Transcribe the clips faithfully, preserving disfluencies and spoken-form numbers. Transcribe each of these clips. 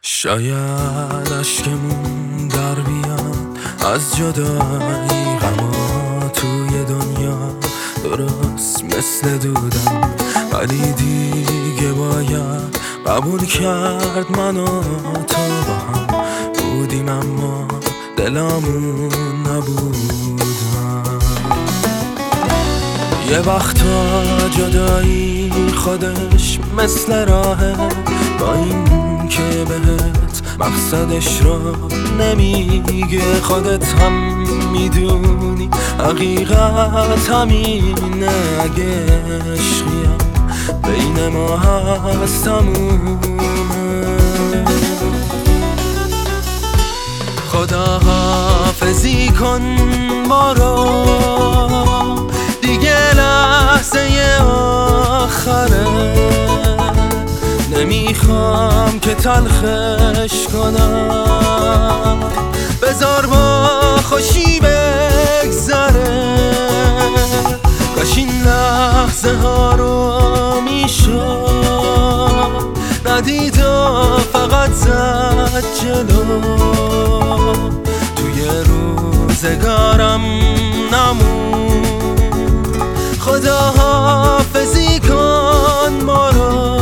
شاید اشکمون در بیاد از جدایی، غما توی دنیا درست مثل دودم، ولی دیگه باید قبول کرد من و تو با هم بودیم اما دلامون نبودم. یه وقتا جدایی خودش مثل راهه، با این که بهت مقصدش رو نمیگه، خودت هم میدونی حقیقت همینه. اگه عشقیم بین ما هست تمومه. خدا حافظی کن ما رو، دیگه لحظه آخره، نمیخوام که تلخش کنم، بذار با خوشی بگذره. کاش این لحظه ها رو میشد ندید و فقط زد جلو، توی روزگارم نمون. خدا حافظی کن ما رو.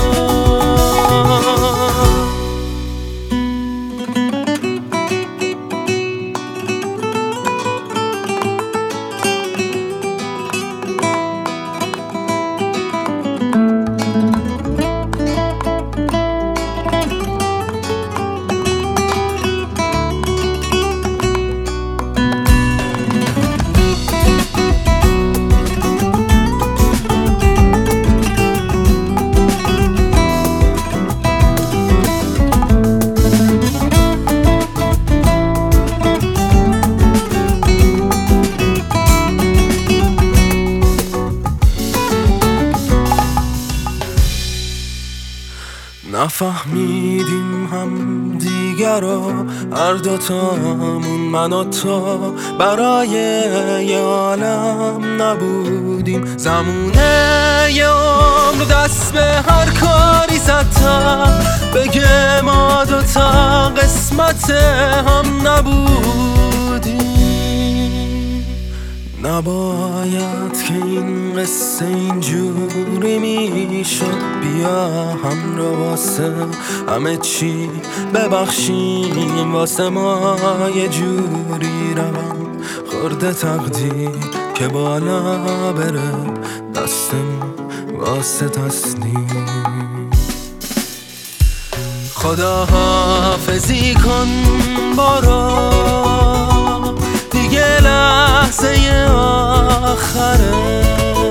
نفهمیدیم هم دیگر رو هر دوتامون، من و تو برای یه عالم نبودیم. زمونه یه عمر دست به هر کاری زدم، بگه ما دوتا قسمت هم نبودیم. نباید که این قصه اینجوری میشد، بیا هم رو واسه همه چی ببخشیم، واسه ما یه جوری روم خورده تقدیر که بالا بره دستمون واسه تسلیم. خدا حافظی کن برو، دیگه لحظه آخره،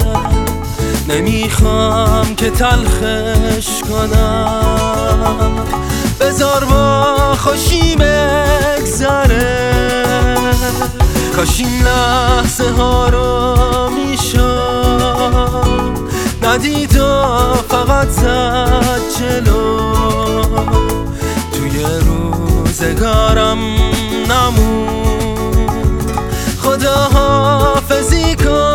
نمیخوام که تلخش کنم، بذار با خوشی بگذره. کاش این لحظه ها رو میشد ندید و فقط زد جلو، توی روزگارم نمون. خدا حافظی کن